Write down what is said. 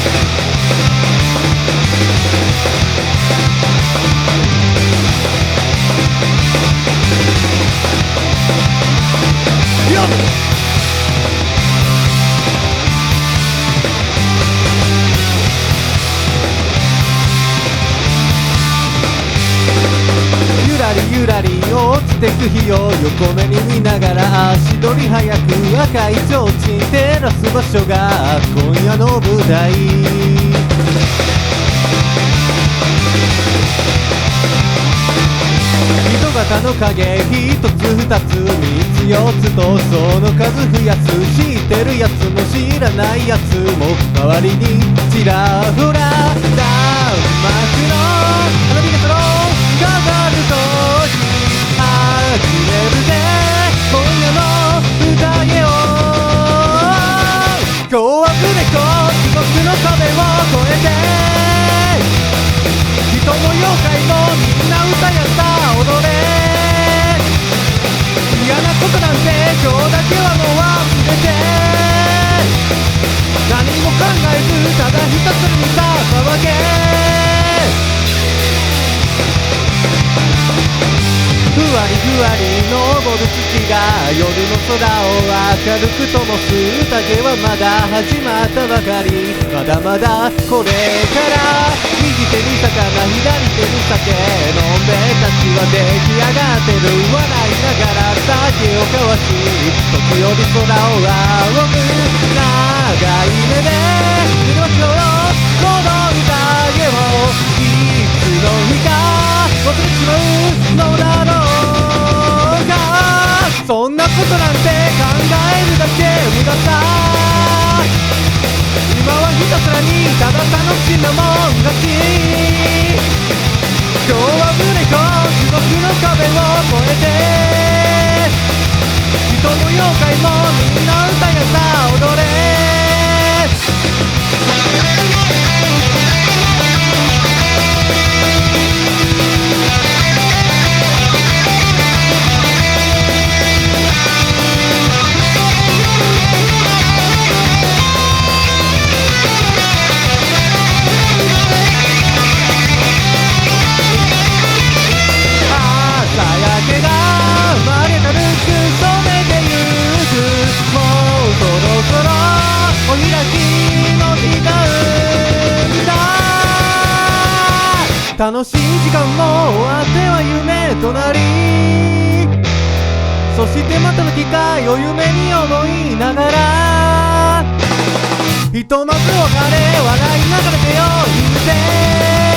ゆらりゆらり落ちてく日を横目に見ながら足取り早く赤い提灯照らす場所が今夜の舞台。人型の影一つ二つ三つ四つとその数増やす。知ってるやつも知らないやつも周りにちらほら。弾幕の花火がそろ飾るとき始めるぜ今夜の宴を。今日はブレコ地獄の壁を越えて人も妖怪もみんな歌やった踊れ。嫌なことなんて今日だけはもう忘れて何も考えずただひたすらにさ騒げ。ふわりふわり昇る月が夜の空を明るく灯す。宴はまだ始まったばかり。まだまだこれから右手に魚左手に酒飲んでたちは出来上がってる。笑いながら酒を交わし時折空を仰ぐ。長い目で見ましょうこの宴を。いつの日か忘れてしまうのだろうか。そんなことなんて考えるだけ無駄さ。今はひたすらにただ楽しむもんだし。今日はブレコ地獄の壁を越えて人も妖怪もみんな歌やさ踊れ。お開きの時間だ。楽しい時間も終わっては夢となりそしてまたの機会を夢に思いながらひとまず別れ笑いながら手を引いて